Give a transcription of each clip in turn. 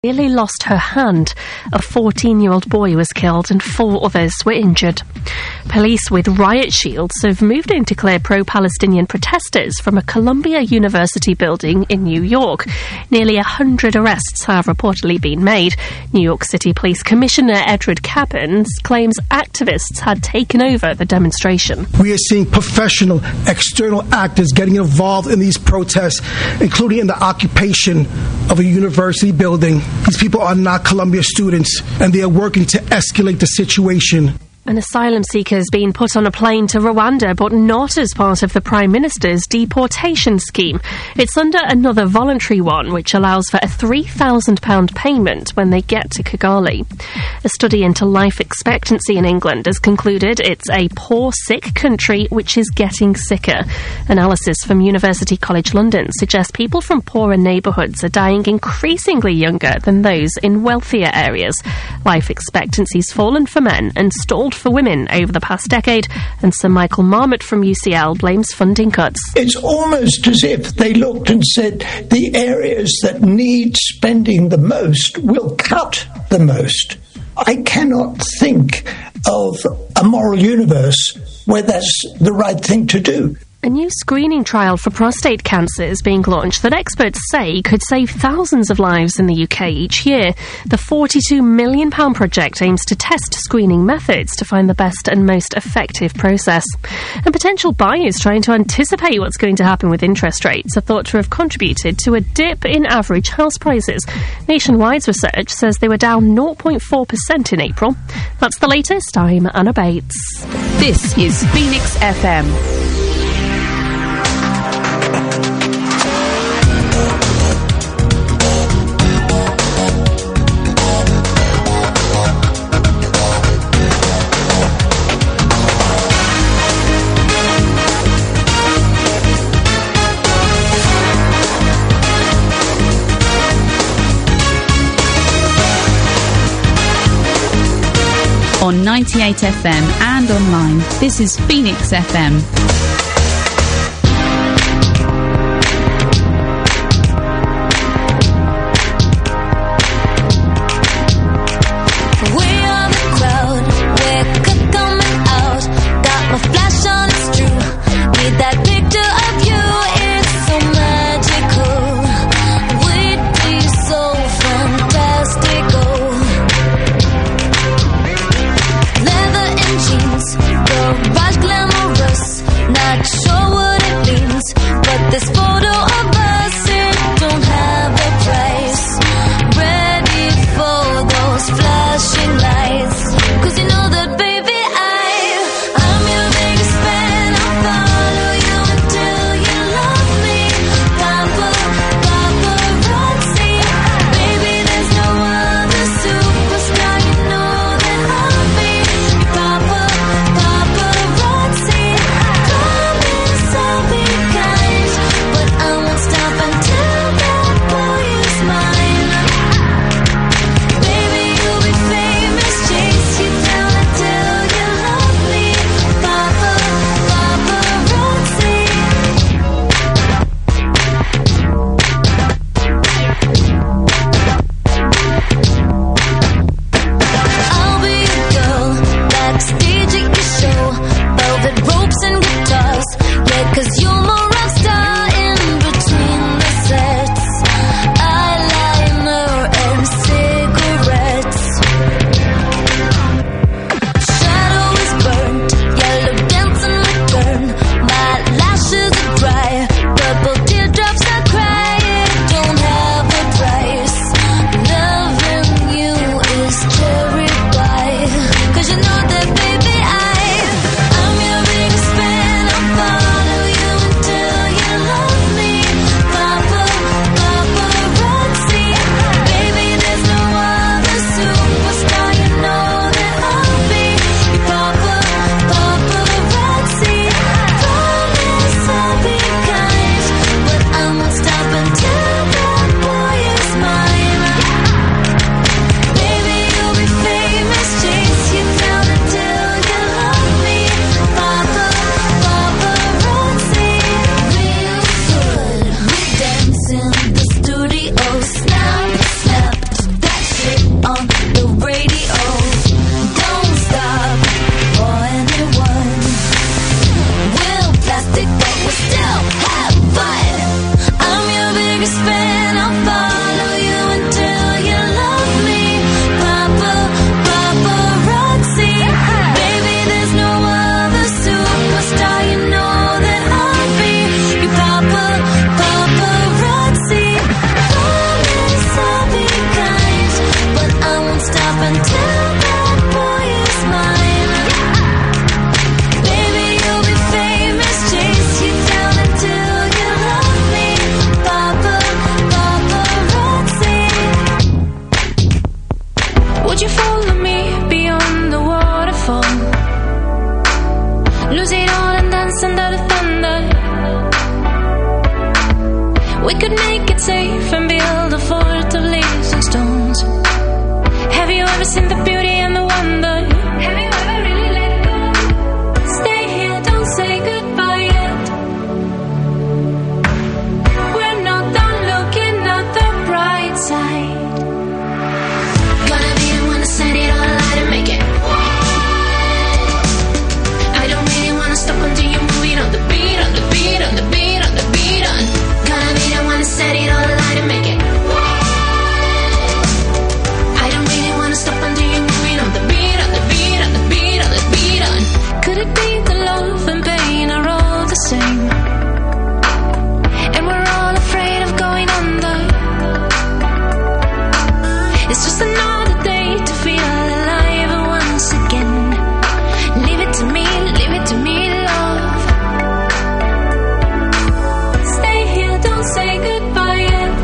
nearly lost her hand. A 14-year-old boy was killed and 4 others were injured. Police with riot shields have moved in to clear pro-Palestinian protesters from a Columbia University building in New York. Nearly 100 arrests have reportedly been made. New York City Police Commissioner Edward Kaplan claims activists had taken over the demonstration. We are seeing professional external actors getting involved in these protests, including in the occupation of a university building. These people are not Columbia students, and they are working to escalate the situation. An asylum seeker has been put on a plane to Rwanda, but not as part of the Prime Minister's deportation scheme. It's under another voluntary one, which allows for a £3,000 payment when they get to Kigali. A study into life expectancy in England has concluded it's a poor, sick country which is getting sicker. Analysis from University College London suggests people from poorer neighbourhoods are dying increasingly younger than those in wealthier areas. Life expectancy's fallen for men and stalled for women over the past decade, and Sir Michael Marmot from UCL blames funding cuts. It's almost as if they looked and said the areas that need spending the most will cut the most. I cannot think of a moral universe where that's the right thing to do. A new screening trial for prostate cancer is being launched that experts say could save thousands of lives in the UK each year. The £42 million project aims to test screening methods to find the best and most effective process. And potential buyers trying to anticipate what's going to happen with interest rates are thought to have contributed to a dip in average house prices. Nationwide's research says they were down 0.4% in April. That's the latest. I'm Anna Bates. This is Phoenix FM. On 98 FM and online, this is Phoenix FM. Now Would you follow me beyond the waterfall? Lose it all and dance under the thunder. We could make it safe and build a fort of leaves and stones. Have you ever seen the beauty and the wonder? Have you ever really let go? Stay here, don't say goodbye yet. We're not done looking at the bright side. Gonna be the one to set it all alight and make it. I don't really wanna stop until you move it on the beat, on the beat, on the beat, on the beat, on. Gonna be the one to set it all alight and make it. I don't really wanna stop until you move it on the beat, on the beat, on the beat, on the beat, on. Could it be the love and pain are all the same? And we're all afraid of going under. It's just another day to feel alive once again. Leave it to me, love. Stay here, don't say goodbye yet.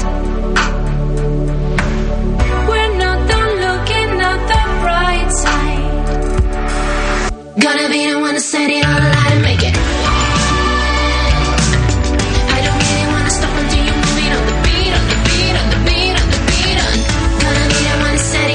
We're not done looking at the bright side. Gonna be the one to set it all alight and make it. I don't really wanna stop until you move it on the beat, on the beat, on the beat, on the beat, on. Gonna be the one to set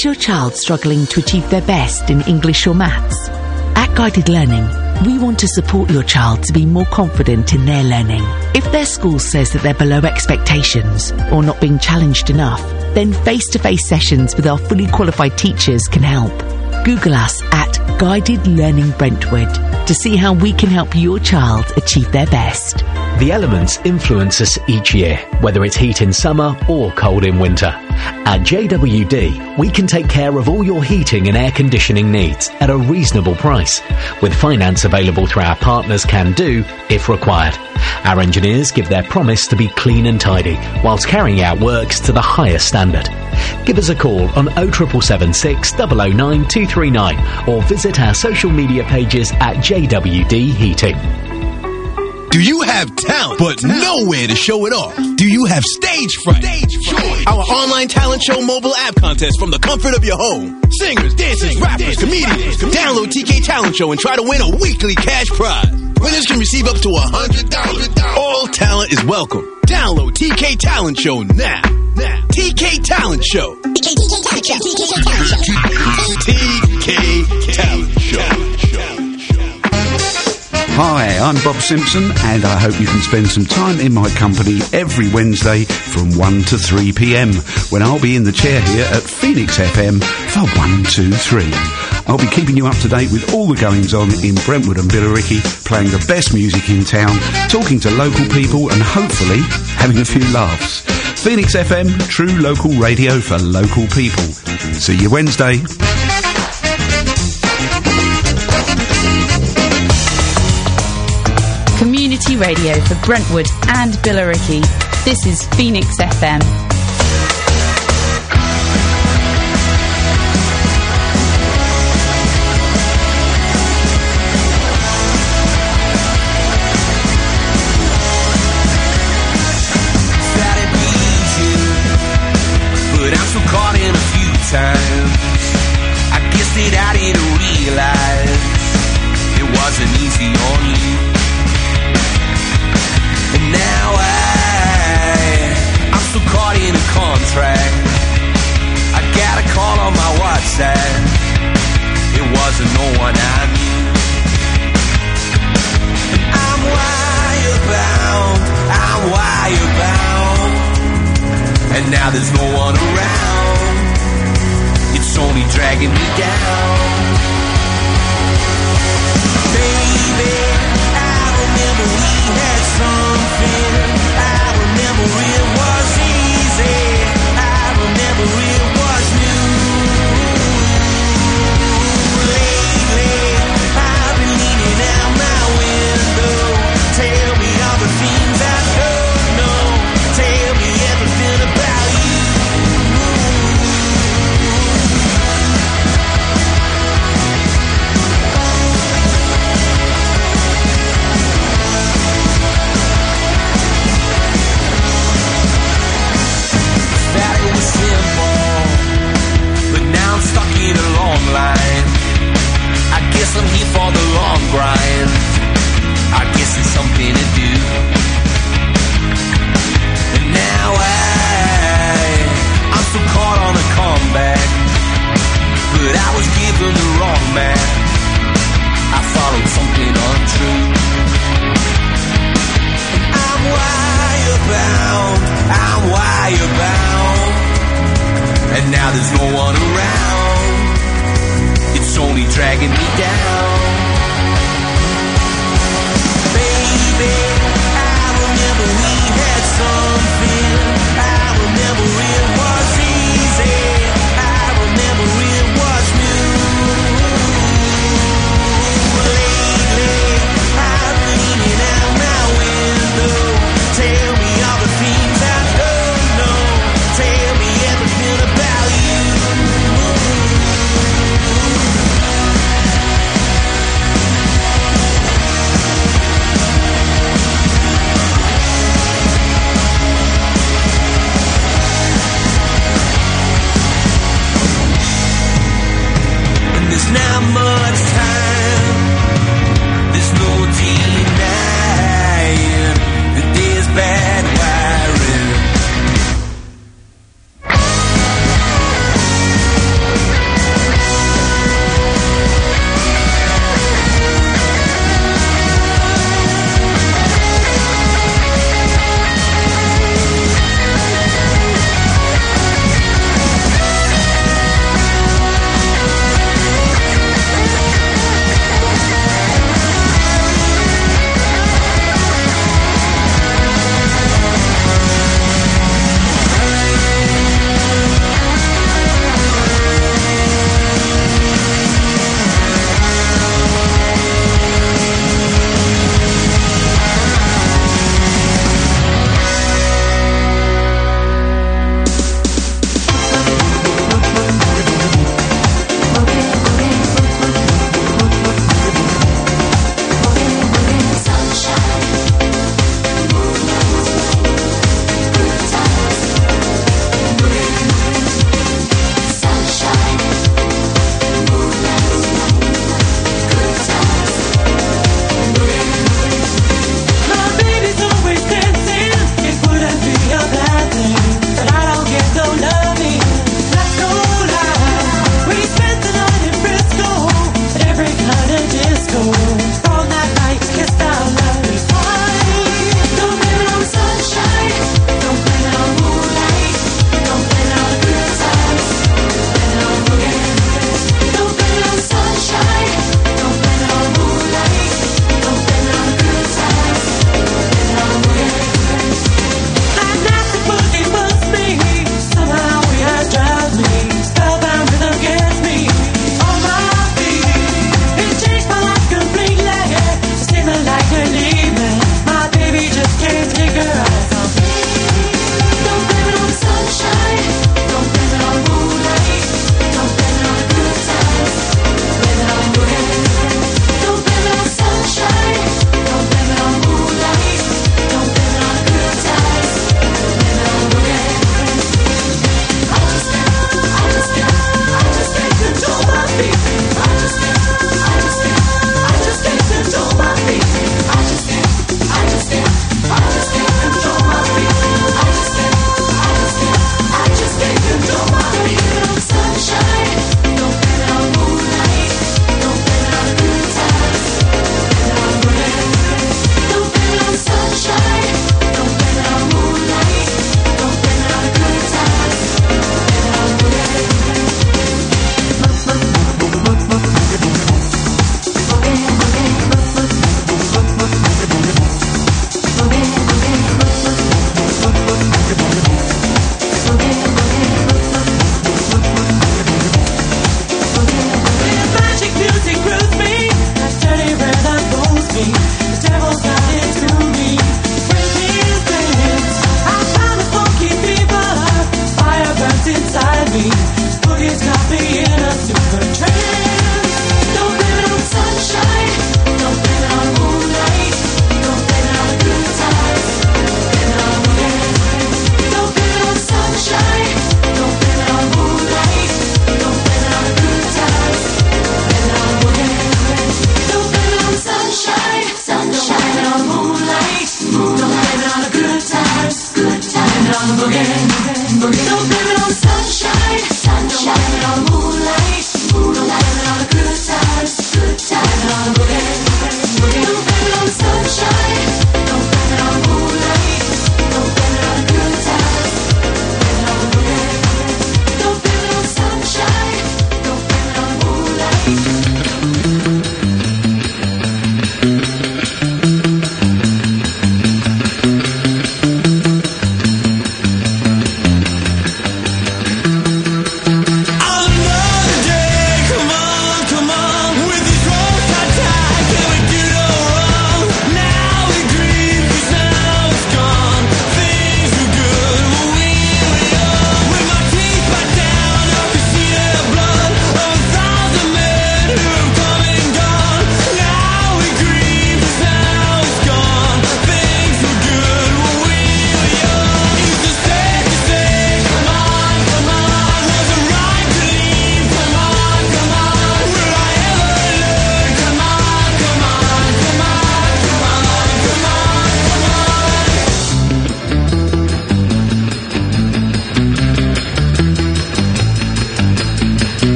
Is your child struggling to achieve their best in English or maths? At Guided Learning, we want to support your child to be more confident in their learning. If their school says that they're below expectations or not being challenged enough, then face-to-face sessions with our fully qualified teachers can help. Google us at Guided Learning Brentwood to see how we can help your child achieve their best. The elements influence us each year, whether it's heat in summer or cold in winter. At JWD, we can take care of all your heating and air conditioning needs at a reasonable price, with finance available through our partners Can Do if required. Our engineers give their promise to be clean and tidy, whilst carrying out works to the highest standard. Give us a call on 07776 009 239 or visit our social media pages at JWD Heating. Do you have talent but nowhere to show it off? Do you have stage fright? Join our online talent show mobile app contest from the comfort of your home. Singers, dancers, rappers, comedians. Download TK Talent Show and try to win a weekly cash prize. Winners can receive up to $100. All talent is welcome. Download TK Talent Show now. TK Talent Show. TK Talent Show. Hi, I'm Bob Simpson, and I hope you can spend some time in my company every Wednesday from 1 to 3 p.m, when I'll be in the chair here at Phoenix FM for 123. I'll be keeping you up to date with all the goings-on in Brentwood and Billericay, playing the best music in town, talking to local people, and hopefully having a few laughs. Phoenix FM, true local radio for local people. See you Wednesday. Community radio for Brentwood and Billericay. This is Phoenix FM. But I'm so caught in a few times. I guess that I didn't realize it wasn't easy on you. And now I'm so caught in a contract. I got a call on my WhatsApp. It wasn't no one I knew. And I'm wire bound. And now there's no one around. It's only dragging me down. Baby, I remember we had something. I remember it was easy. I remember it was new. Lately, I've been leaning out my window. Tell me all the things I don't know. Tell me everything about you. Stuck in a long line. I guess I'm here for the long grind. I guess it's something to do. And now I'm so caught on a comeback. But I was given the wrong man. I followed something untrue. And I'm wire bound. And now there's no one around. It's only dragging me down. Baby,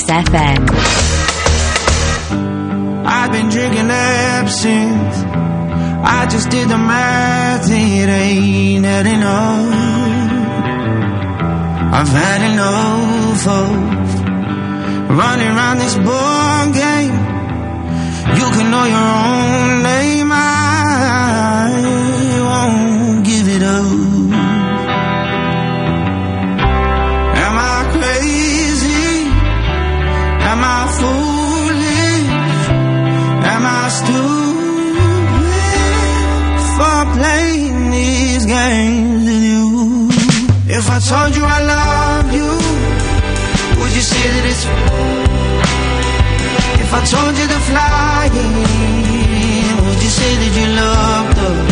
FM. I've been drinking absinthe. I just did the math, it ain't had enough. I've had enough of running around this ball game. You can know your own name, I won't give it up. Am I crazy? Am I foolish? Am I stupid for playing these games with you? If I told you I love you, would you say that it's... If I told you to fly in, would you say that you loved us?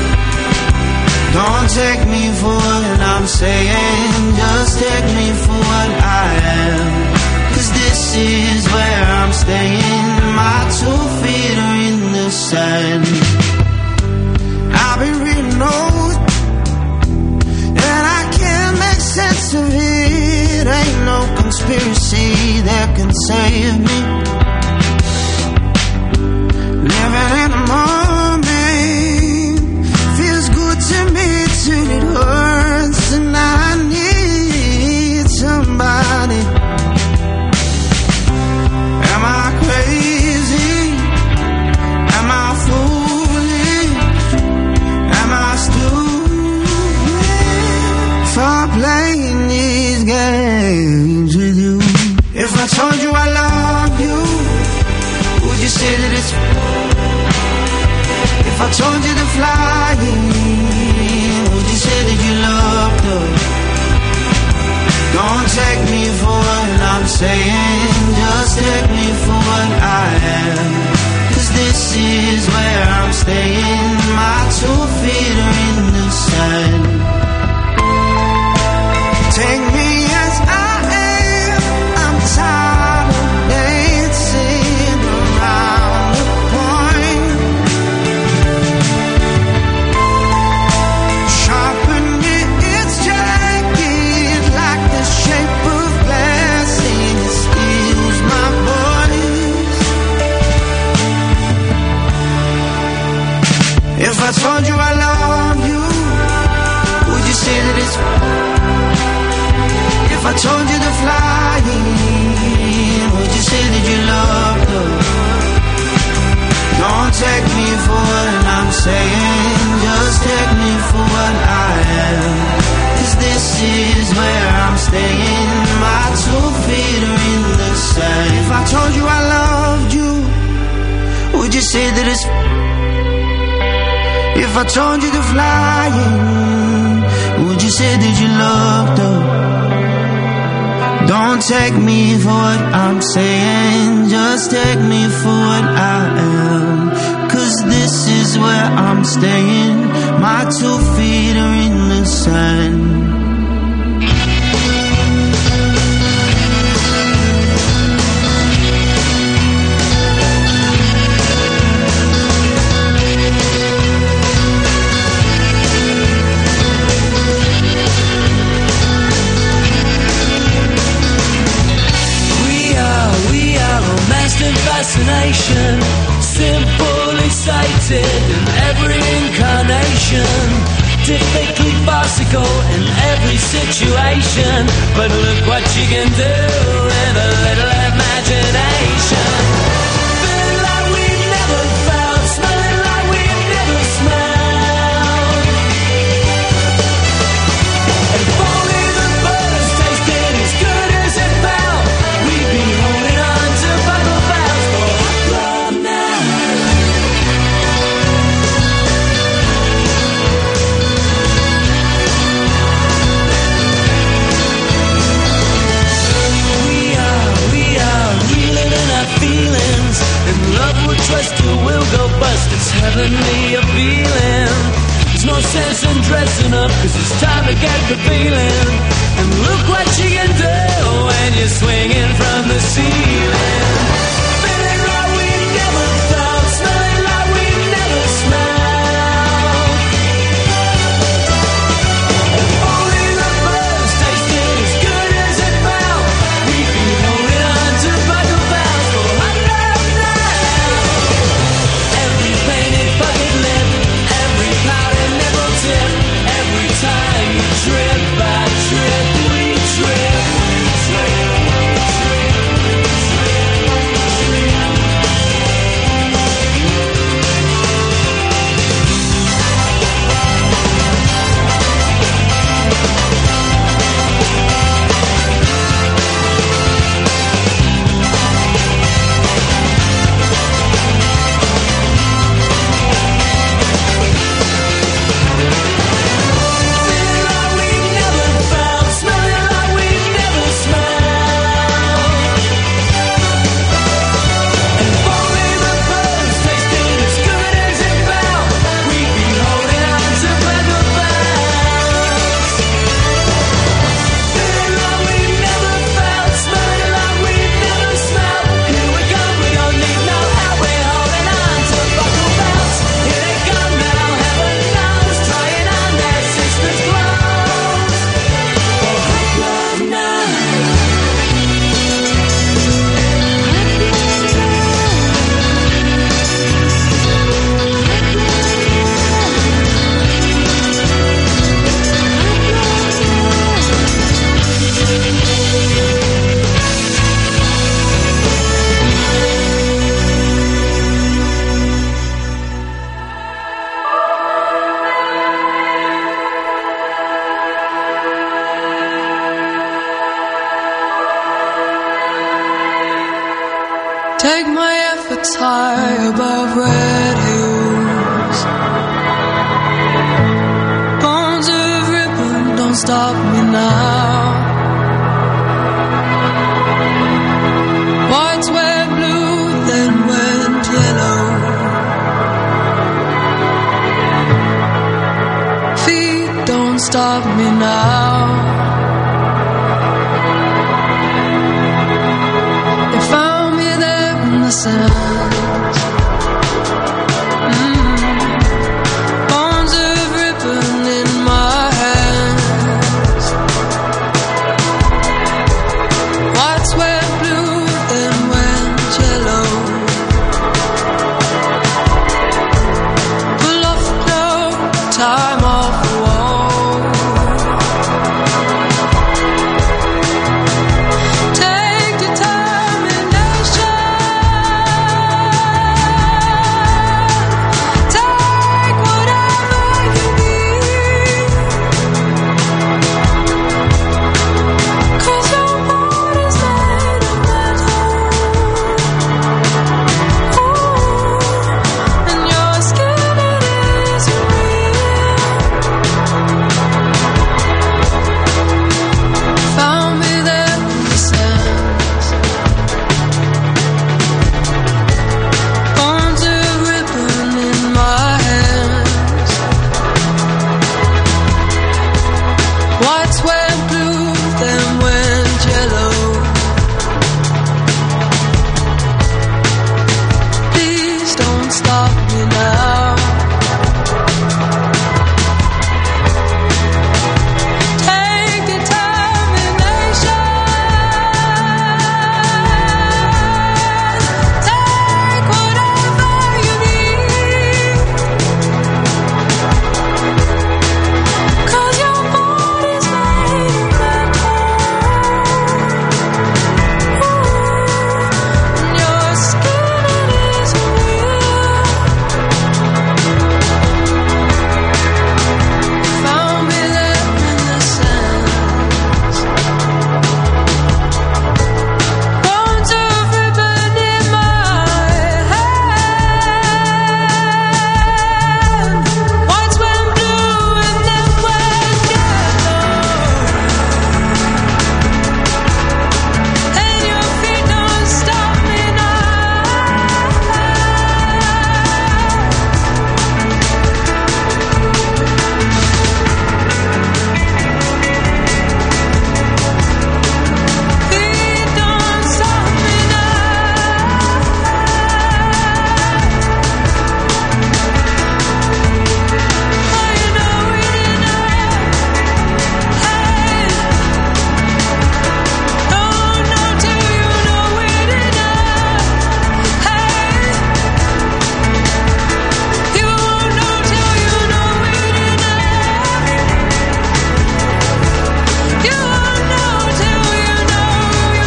Don't take me for what I'm saying, just take me for what I am. 'Cause this is where I'm staying, my 2 feet are in the sand. I've been reading notes, and I can't make sense of it. Ain't no conspiracy that can save me. Living in the moment feels good to me till it hurts, and I need somebody. Am I crazy? Am I foolish? Am I stupid for playing these games with you? If I told you I love you, would you say that it's... If I told you to fly in, would you say that you loved us? Don't take me for what I'm saying, just take me for what I am. 'Cause this is where I'm staying, my 2 feet are in the sand. Take me as I am, I'm tired of dancing around the point. Sharpen its jagged like the shape of glass, and it steals my voice. If I told you I love you, would you say that it's... If I told you to fly in, would you say that you loved us? Don't take me for what I'm saying, just take me for what I am. 'Cause this is where I'm staying, my 2 feet are in the sand. If I told you I loved you, would you say that it's... If I told you to fly in, would you say that you loved us? Don't take me for what I'm saying, just take me for what I am. 'Cause this is where I'm staying, my 2 feet are in the sand. Fascination, simply sated in every incarnation, typically farcical in every situation. But look what you can do with a little imagination. Feeling like we've never felt, smelling like we've never smelled. And if only the birds tasted as good as it felt, we'd be holding on to bubble baths for love now. We are reeling in our feelings, and love will trust you will go bust. It's heavenly a feeling. There's no sense in dressing up, 'cause it's time to get the feeling. And look what you can do when you're swinging from the ceiling. Feeling like we've never felt, smelling like we've never smelled. If only the birds tasted as good as it felt, we'd be holding on to Take my efforts high above red hills. Bones of ribbon, don't stop me now. Whites were blue, then went yellow. Feet, don't stop me now. They found me there in the sands. Bones of ribbon in my hands. Whites were blue, then went yellow. Pull off no time off the wall. Take determination. Take whatever you need. 'Cause your body's made of metal. Ooh, and your skin, it isn't real. Found me there in the sands. Bones of ribbon in my hands. Whites went blue, then went yellow. Please don't stop me now. Take determination. Take whatever you need. 'Cause your body's made of metal. And your skin, it isn't real. Found me there in the sands. Bones of ribbon in my hand. Whites went blue and then went yellow. And your feet don't stop me now. Feet don't stop me now. Oh, you know it enough. Hey, don't know till you know it enough. Hey, you won't know till you know it enough. You won't know till you know it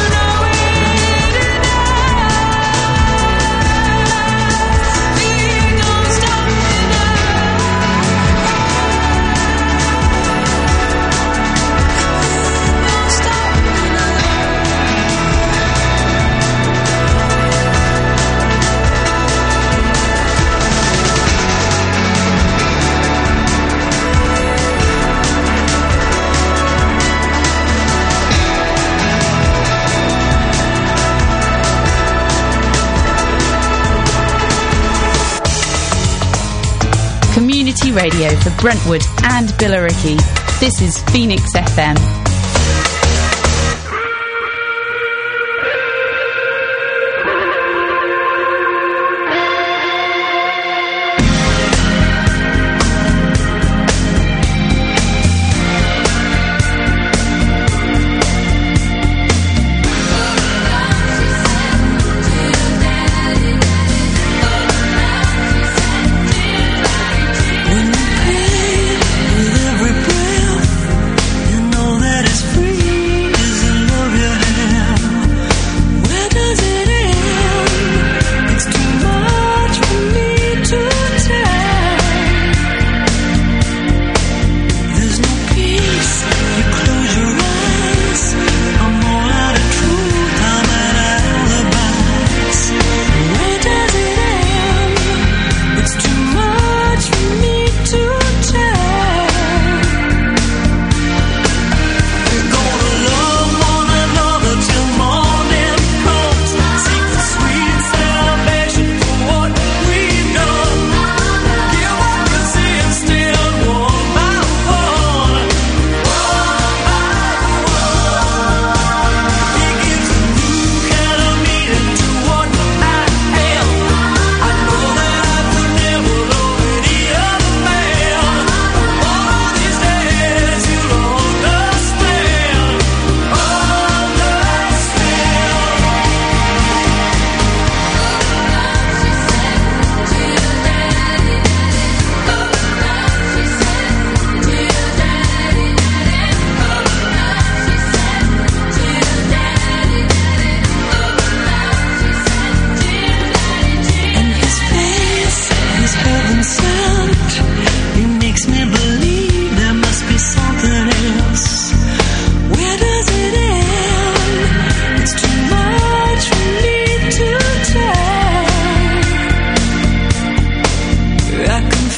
enough. Feet don't stop me now. Don't stop me Community radio for Brentwood and Billericay. This is Phoenix FM. When you breathe with every breath, you know that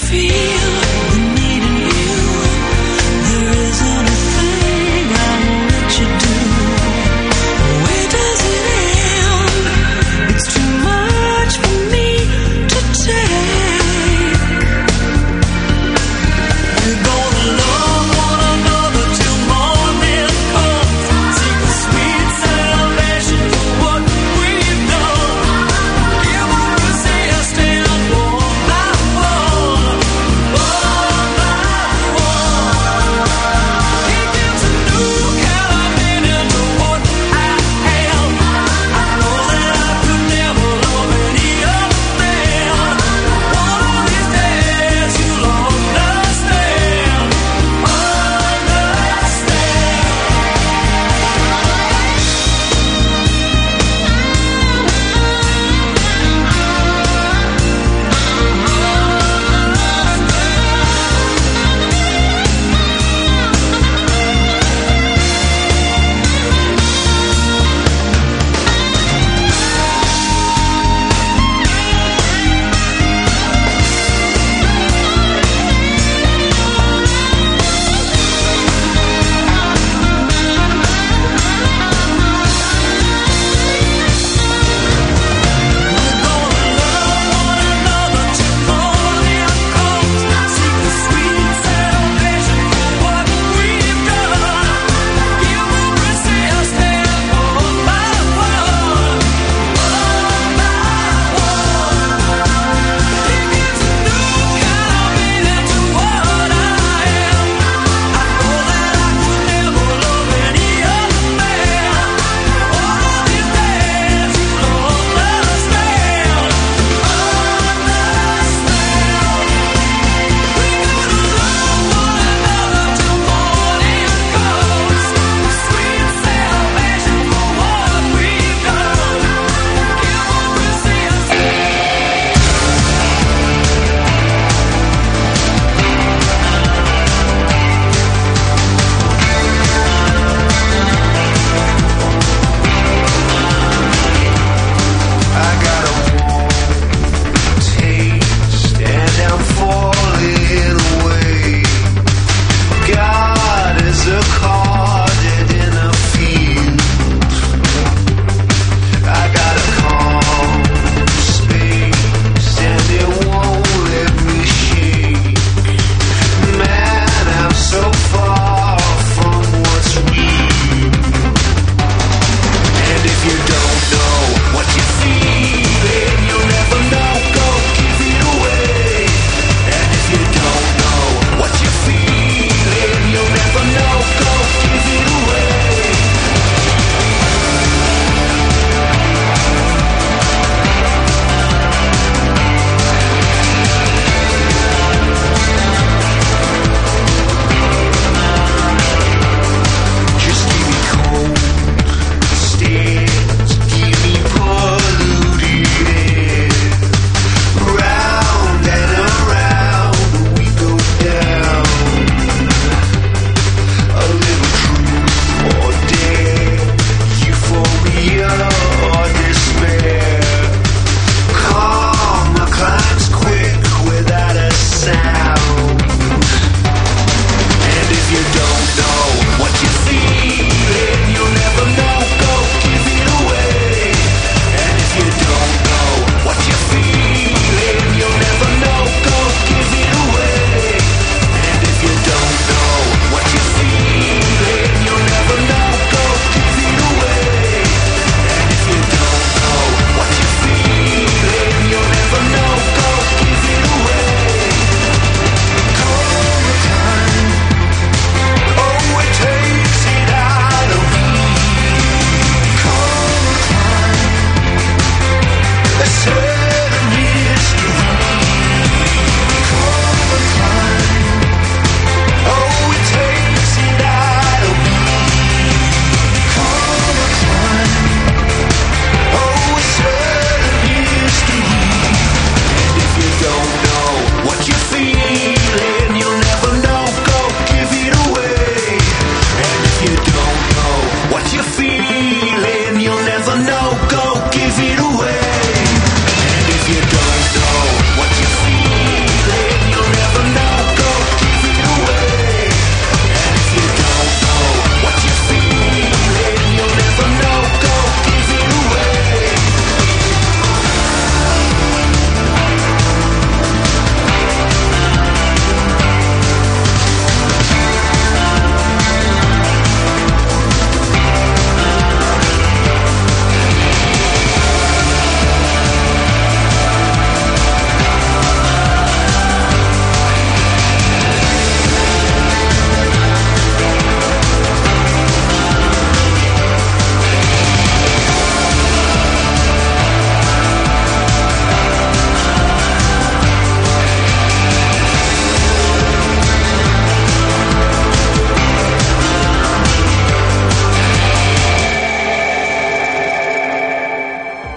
feel the need in you. There isn't a thing I won't let you do. Where does it end? It's too much for me to take. We're gonna love one another till morning comes. Seek the sweet salvation for what we've done. Give up resist and one by one.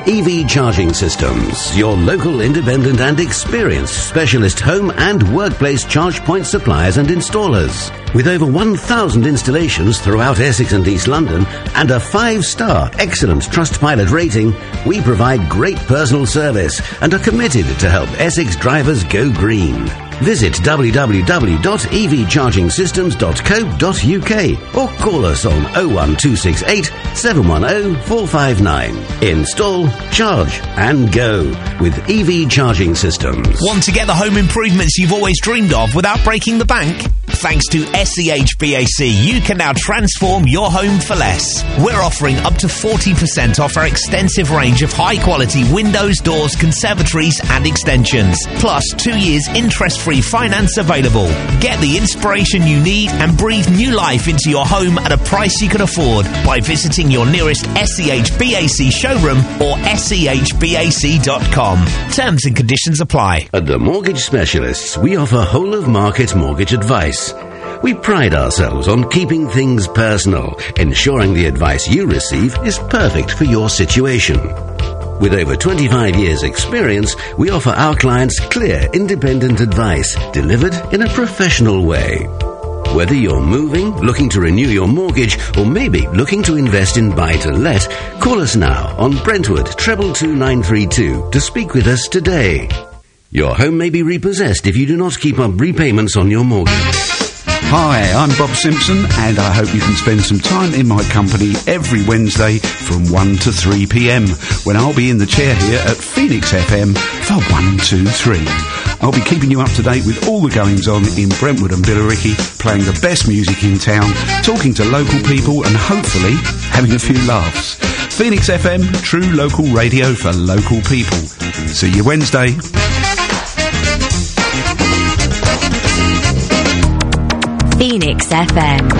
EV Charging Systems, your local independent and experienced specialist home and workplace charge point suppliers and installers. With over 1,000 installations throughout Essex and East London and a 5-star excellent Trustpilot rating, we provide great personal service and are committed to help Essex drivers go green. Visit www.evchargingsystems.co.uk or call us on 01268 710 459. Install, charge and go with EV Charging Systems. Want to get the home improvements you've always dreamed of without breaking the bank? Thanks to SEHBAC, you can now transform your home for less. We're offering up to 40% off our extensive range of high-quality windows, doors, conservatories and extensions. Plus 2 years interest-free finance available. Get the inspiration you need and breathe new life into your home at a price you can afford by visiting your nearest SEHBAC showroom or SEHBAC.com. Terms and conditions apply. At the Mortgage Specialists, we offer whole-of-market mortgage advice. We pride ourselves on keeping things personal, ensuring the advice you receive is perfect for your situation. With over 25 years' experience, we offer our clients clear, independent advice delivered in a professional way. Whether you're moving, looking to renew your mortgage, or maybe looking to invest in buy-to-let, call us now on Brentwood 222 to speak with us today. Your home may be repossessed if you do not keep up repayments on your mortgage. Hi, I'm Bob Simpson, and I hope you can spend some time in my company every Wednesday from 1 to 3 p.m, when I'll be in the chair here at Phoenix FM for 123. I'll be keeping you up to date with all the goings-on in Brentwood and Billericay, playing the best music in town, talking to local people, and hopefully having a few laughs. Phoenix FM, true local radio for local people. See you Wednesday. Phoenix FM.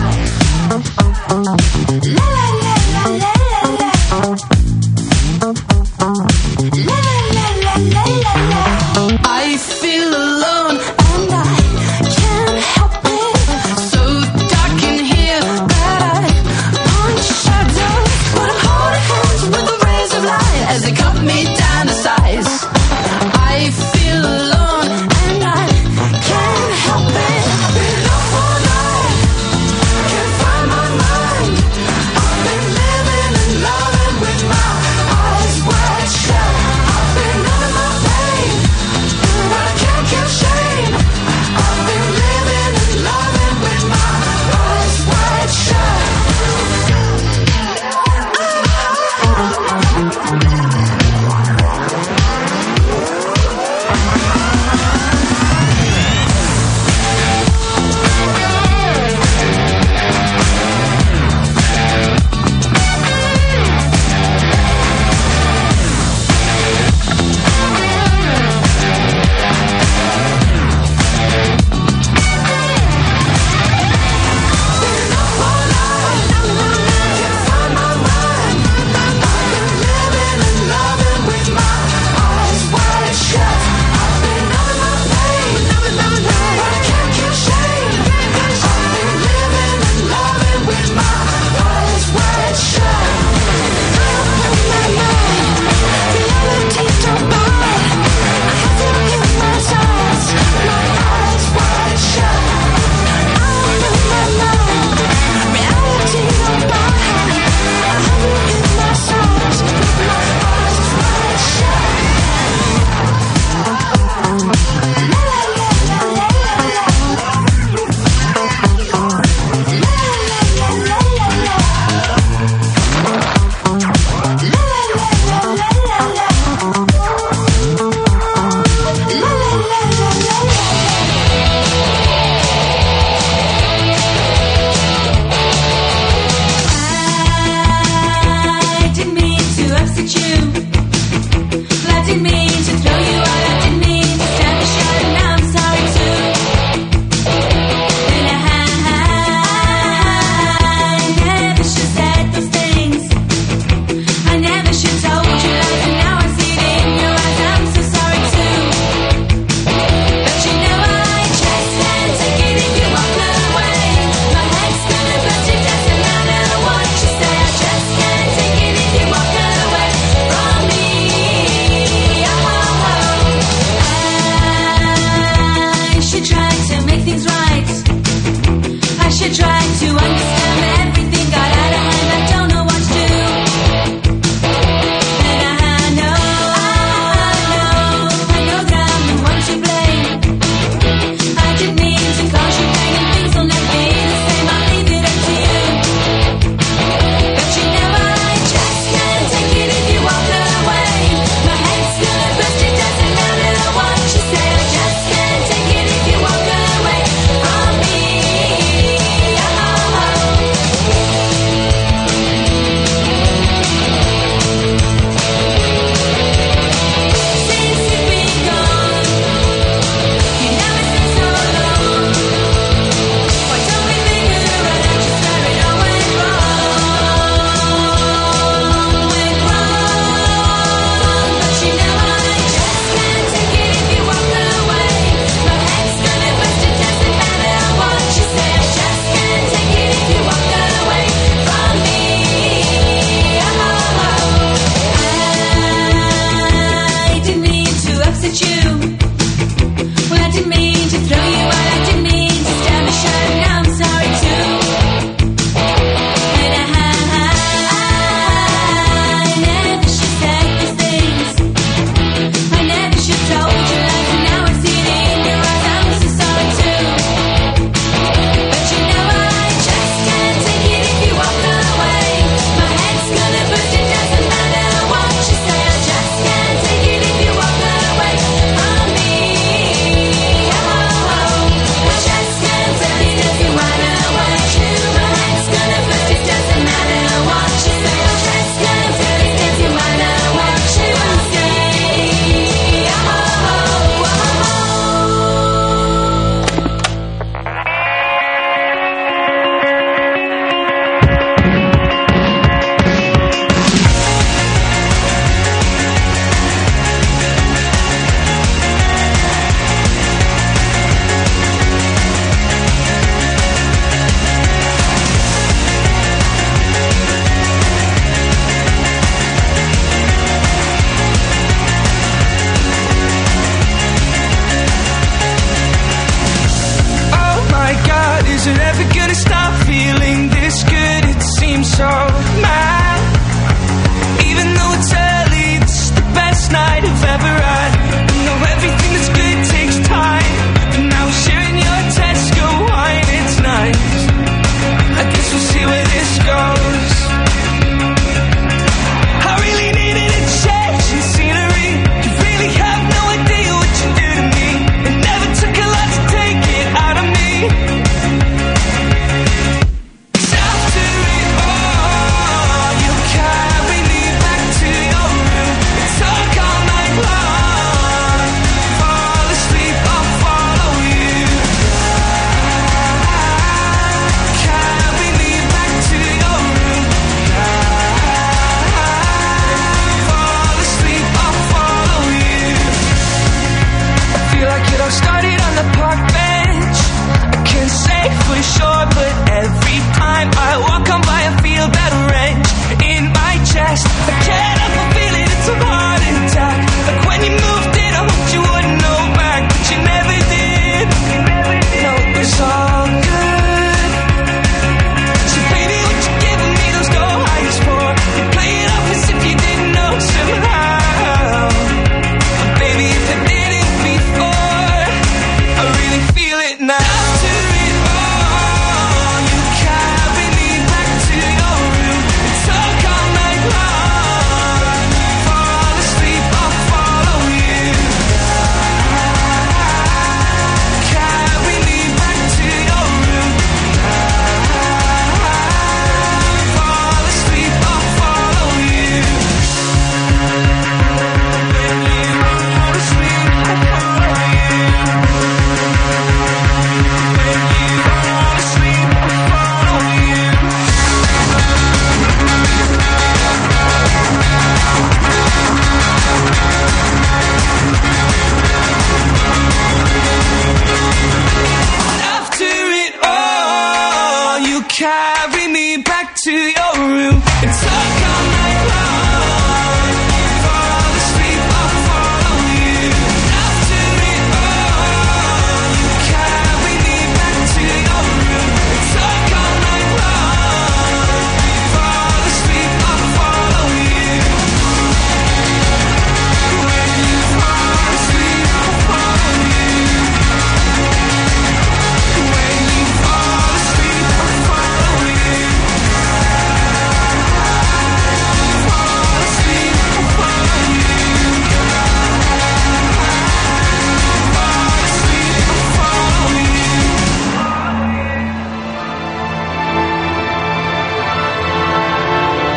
La la la la la la.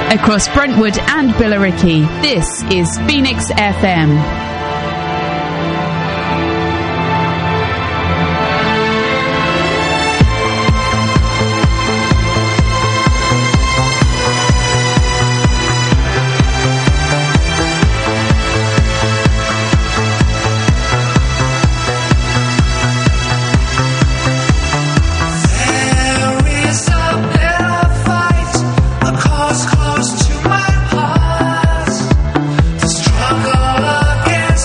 Across Brentwood and Billericay, this is Phoenix FM. Close to my heart, the struggle against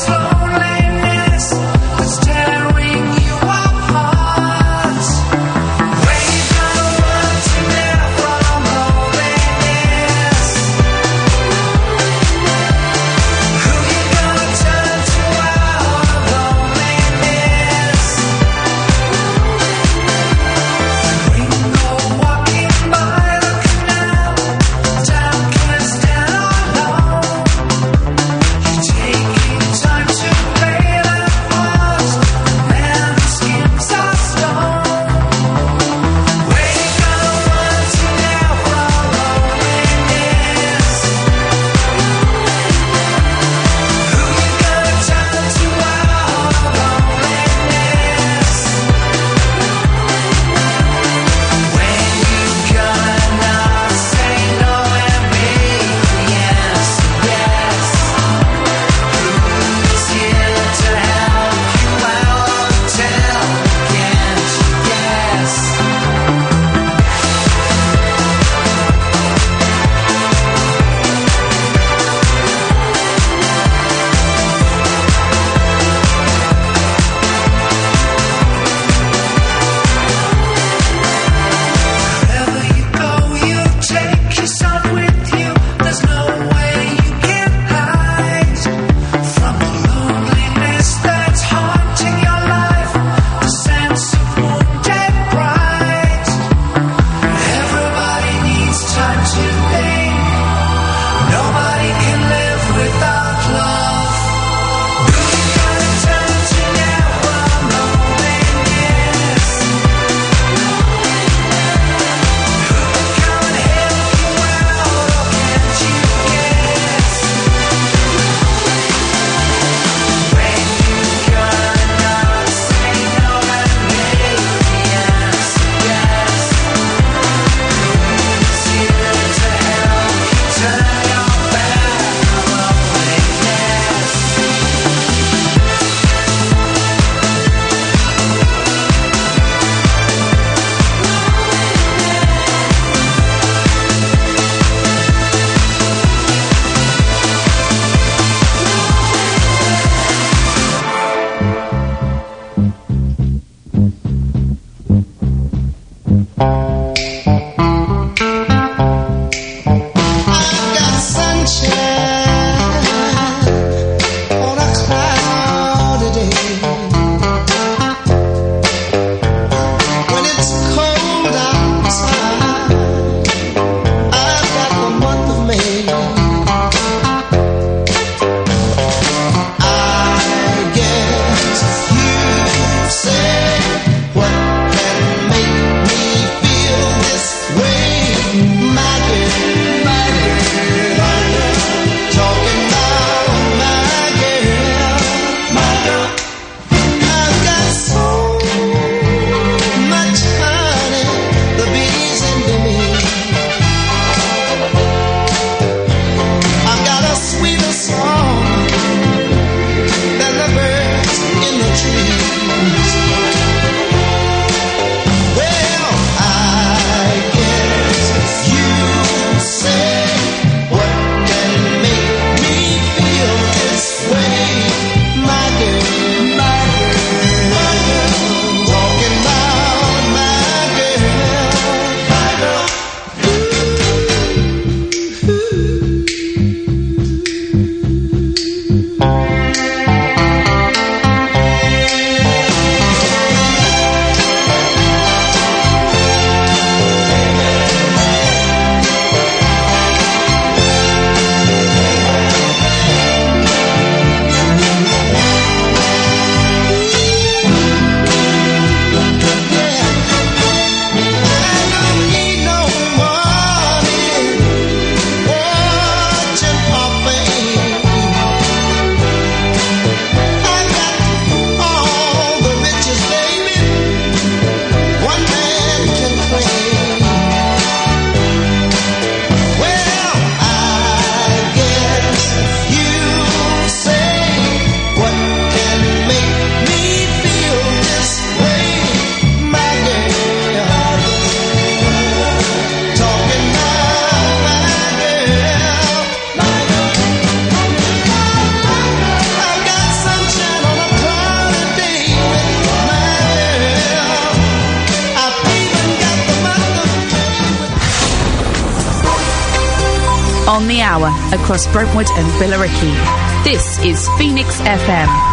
on the hour across Brentwood and Billericay. This is Phoenix FM.